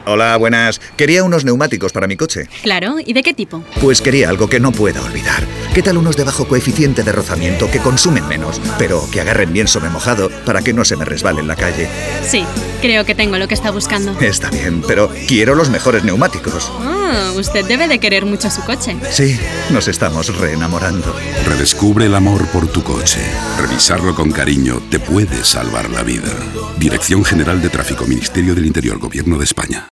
Hola, buenas. Quería unos neumáticos para mi coche. Claro, ¿y de qué tipo? Pues quería algo que no pueda olvidar. ¿Qué tal unos de bajo coeficiente de rozamiento que consumen menos, pero que agarren bien sobre mojado para que no se me resbale en la calle? Sí, creo que tengo lo que está buscando. Está bien, pero quiero los mejores neumáticos. Usted debe de querer mucho su coche. Sí, nos estamos reenamorando. Redescubre el amor por tu coche. Revisarlo con cariño te puede salvar la vida. Dirección General de Tráfico, Ministerio del Interior, Gobierno de España.